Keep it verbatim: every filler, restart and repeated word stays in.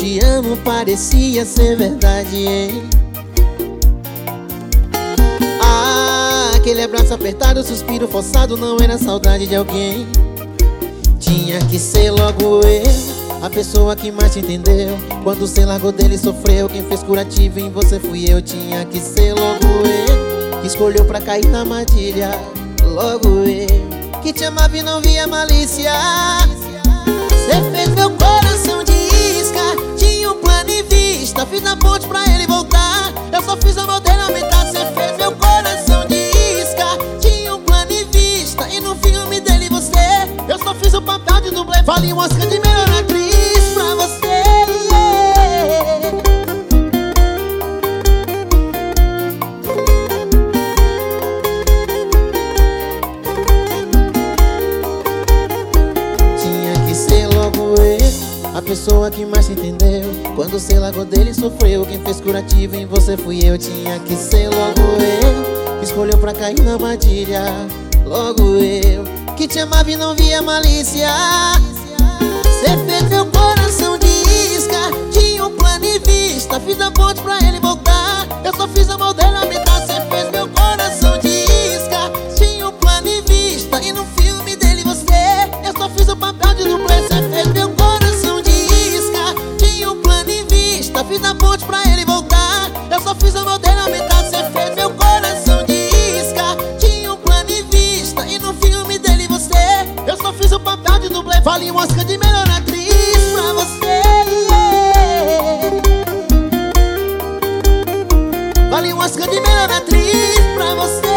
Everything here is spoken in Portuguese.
te amo parecia ser verdade, hein? Ah, aquele abraço apertado, suspiro forçado, não era saudade de alguém. Tinha que ser logo eu, a pessoa que mais te entendeu. Quando cê largou dele sofreu, quem fez curativo em você fui eu. Tinha que ser logo eu, que escolheu pra cair na armadilha. Logo eu, que te amava e não via malícia. Cê fez meu coração de isca, tinha um plano em vista. Fiz a ponte pra ele voltar, eu só fiz a dele aumentar. Cê fez meu coração de isca, tinha um plano em vista. E no filme dele você, eu só fiz o papel de dublê. Vale um Oscar de melhor atriz pra você, yeah. Tinha que ser logo eu, a pessoa que mais te entendeu. Quando cê largou dele sofreu, quem fez curativo em você fui eu. Tinha que ser logo eu, que escolheu pra cair na armadilha. Logo eu, que te amava e não via malícia. Cê fez meu coração de isca, tinha um plano em vista. Fiz a ponte pra ele voltar, eu só fiz a mão dele aumentar. Cê fez meu coração de isca, tinha um plano em vista. E no filme dele você, eu só fiz o papel de dublê. Cê fez meu coração de isca, tinha um plano em vista. Fiz a ponte pra ele voltar, eu só fiz a mão dele aumentar. Cê fez meu coração de isca, tinha um plano em vista. E no filme dele você, eu só fiz o papel de dublê. Vale um Oscar de melhor atriz pra você, yeah. Vale um Oscar de melhor atriz pra você.